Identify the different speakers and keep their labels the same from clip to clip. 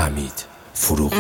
Speaker 1: حمید فروغی.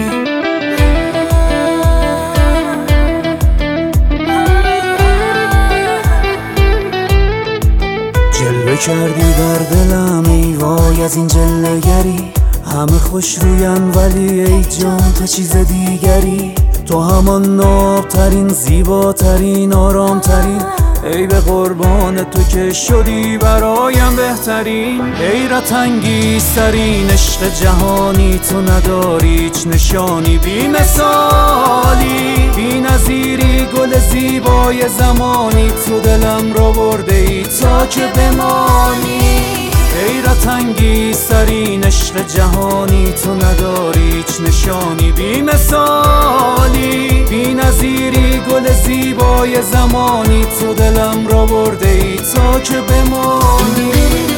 Speaker 2: جلوه کردی در دلم ای وای از این جلوگری، همه خوش روین ولی ای جان تو چیز دیگری. تو همان نابترین زیباترین آرامترین، ای به قربان تو که شدی برایم بهترین. حیرت انگیزترین عشق جهانی تو نداری هیچ نشانی، بی مثالی بی نظیری گل زیبای زمانی، تو دلم رو برده ای تا که بمانی. حیرت انگیزترین عشق جهانی تو نداری هیچ نشانی، بی مثالی بی نظیری گل زیبای زمانی، تو دلم را برده ای تا که بمانی.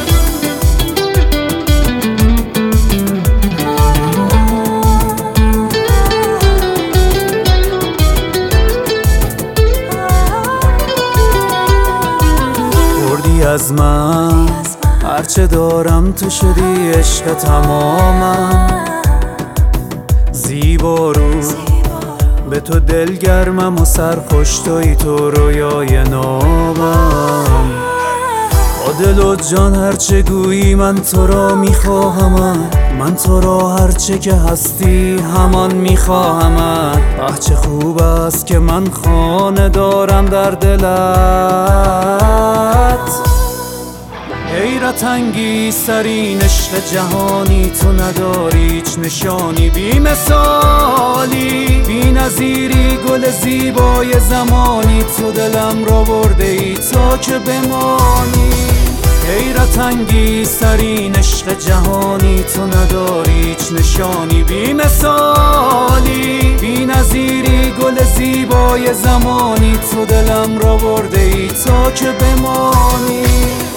Speaker 2: بردی از من هرچه دارم تو شدی عشق تمامم، زیبا رو به تو دلگرمم و سرخوش توی تو رویای نامم. با دل و جان هرچه گویی من تو را میخواهم، من تو را هرچه که هستی همان میخواهم. چه خوب است که من خانه دارم در دلت. حیرت انگیزترین عشق جهانی تو نداری هیچ نشانی، بی مثالی بی نظیری گل زیبای زمانی، تو دلم را برده ای تا که بمانی. حیرت انگیزترین عشق جهانی تو نداری هیچ نشانی، بی مثالی بی نظیری گل زیبای زمانی، تو دلم را برده ای تا که بمانی.